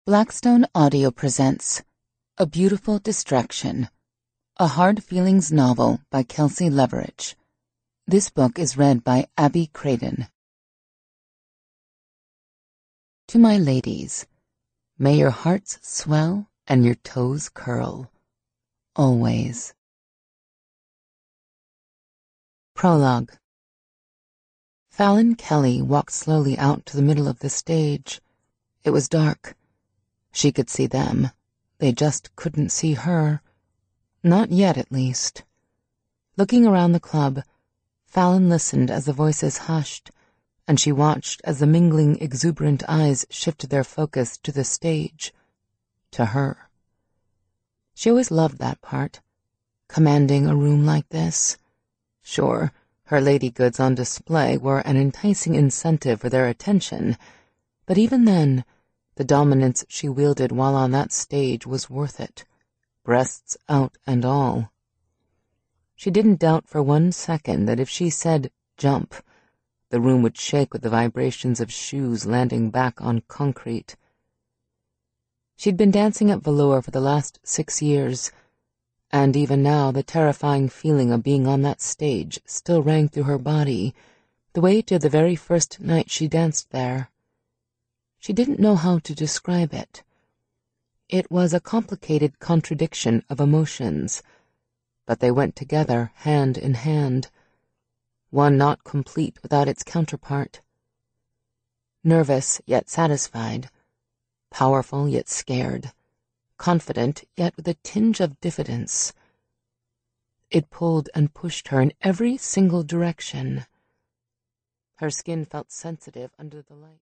Blackstone Audio presents A Beautiful Distraction, a Hard Feelings novel by Kelsey Leverage. This book is read by Abby Craden. To my ladies, may your hearts swell and your toes curl. Always. Prologue. Fallon Kelly walked slowly out to the middle of the stage. It was dark. She could see them. They just couldn't see her. Not yet, at least. Looking around the club, Fallon listened as the voices hushed, and she watched as the mingling, exuberant eyes shifted their focus to the stage, to her. She always loved that part, commanding a room like this. Sure, her lady goods on display were an enticing incentive for their attention, but even then, the dominance she wielded while on that stage was worth it, breasts out and all. She didn't doubt for 1 second that if she said, "Jump," the room would shake with the vibrations of shoes landing back on concrete. She'd been dancing at Velour for the last 6 years, and even now the terrifying feeling of being on that stage still rang through her body, the way it did the very first night she danced there. She didn't know how to describe it. It was a complicated contradiction of emotions, but they went together hand in hand, one not complete without its counterpart. Nervous yet satisfied, powerful yet scared, confident yet with a tinge of diffidence. It pulled and pushed her in every single direction. Her skin felt sensitive under the light.